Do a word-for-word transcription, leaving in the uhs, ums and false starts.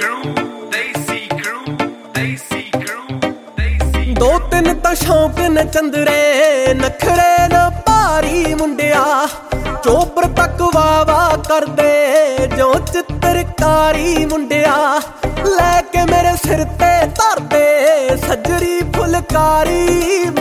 दो तीन तो शौक न चंदरे नखरे न भारी मुंडिया चोपर तक वाह वाह कर दे जो चित्रकारी मुंडिया लैके मेरे सिर ते धर दे सजरी फुलकारी